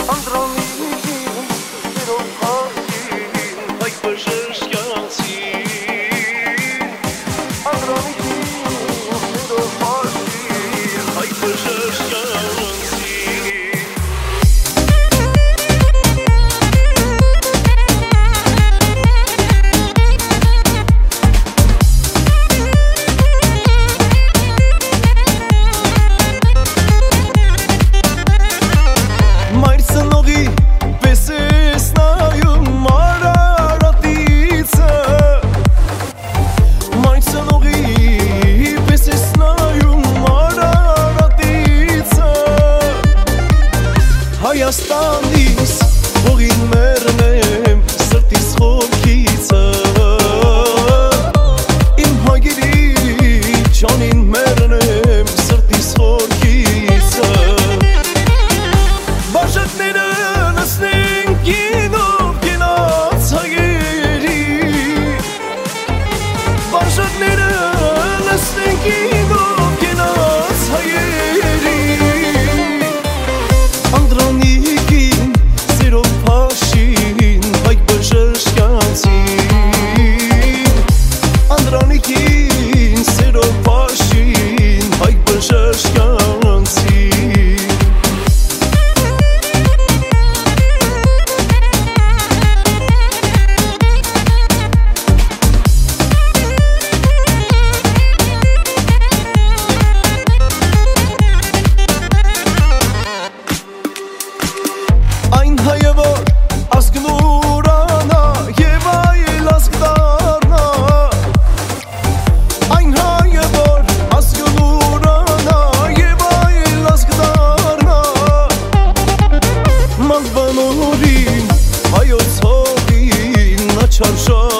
Հայաստանից հողին մեռնեմ սրտիս խորքիցը Իմ հայգերի ճանին մեռնեմ սրտիս խորքիցը Բաժակները լսնեն գինով գնաց հայգերի Բաժակները լսնեն գինով գնաց հայգերի Այն հայը որ ազգն ուրանա և այլ ազգ դառնա Այն հայը որ ազգն ուրանա և այլ ազգ դառնա Մանկվան օրին հայոց հողին նա չարժա